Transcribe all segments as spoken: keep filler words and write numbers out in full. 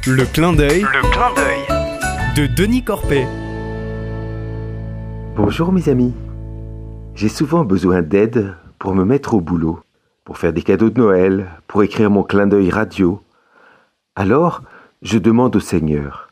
Le clin d'œil Le clin d'œil de Denis Corpet. Bonjour mes amis. J'ai souvent besoin d'aide pour me mettre au boulot, pour faire des cadeaux de Noël, pour écrire mon clin d'œil radio. Alors, je demande au Seigneur.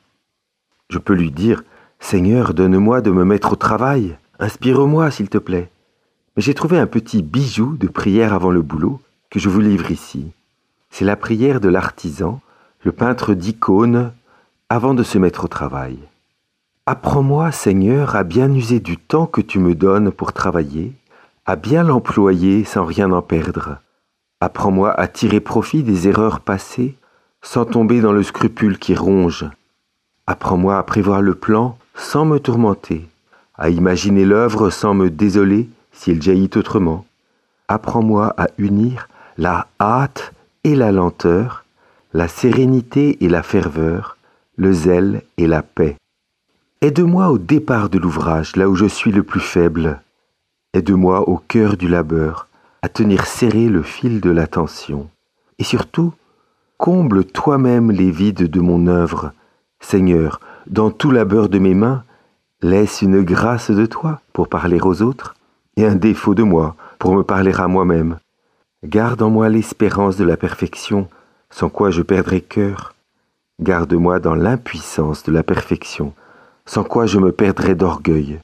Je peux lui dire « Seigneur, donne-moi de me mettre au travail, inspire-moi s'il te plaît ». Mais j'ai trouvé un petit bijou de prière avant le boulot que je vous livre ici. C'est la prière de l'artisan, le peintre d'icônes, avant de se mettre au travail. Apprends-moi, Seigneur, à bien user du temps que tu me donnes pour travailler, à bien l'employer sans rien en perdre. Apprends-moi à tirer profit des erreurs passées sans tomber dans le scrupule qui ronge. Apprends-moi à prévoir le plan sans me tourmenter, à imaginer l'œuvre sans me désoler si elle jaillit autrement. Apprends-moi à unir la hâte et la lenteur, la sérénité et la ferveur, le zèle et la paix. Aide-moi au départ de l'ouvrage, là où je suis le plus faible. Aide-moi au cœur du labeur, à tenir serré le fil de l'attention. Et surtout, comble toi-même les vides de mon œuvre. Seigneur, dans tout labeur de mes mains, laisse une grâce de toi pour parler aux autres, et un défaut de moi pour me parler à moi-même. Garde en moi l'espérance de la perfection, sans quoi je perdrai cœur. Garde-moi dans l'impuissance de la perfection, sans quoi je me perdrai d'orgueil.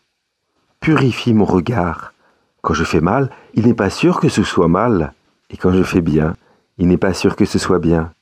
Purifie mon regard. Quand je fais mal, il n'est pas sûr que ce soit mal, et quand je fais bien, il n'est pas sûr que ce soit bien.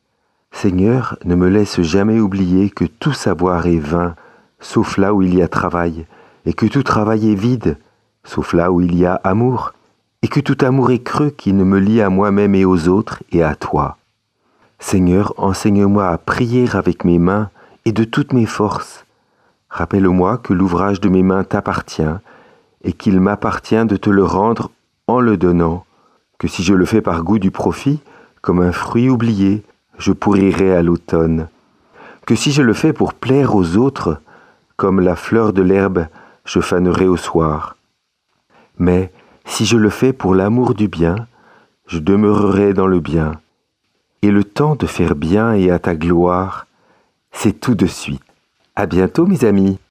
Seigneur, ne me laisse jamais oublier que tout savoir est vain, sauf là où il y a travail, et que tout travail est vide, sauf là où il y a amour, et que tout amour est creux qui ne me lie à moi-même et aux autres et à toi. Seigneur, enseigne-moi à prier avec mes mains et de toutes mes forces. Rappelle-moi que l'ouvrage de mes mains t'appartient et qu'il m'appartient de te le rendre en le donnant, que si je le fais par goût du profit, comme un fruit oublié, je pourrirai à l'automne, que si je le fais pour plaire aux autres, comme la fleur de l'herbe, je fanerai au soir. Mais si je le fais pour l'amour du bien, je demeurerai dans le bien. Et le temps de faire bien et à ta gloire, c'est tout de suite. À bientôt mes amis.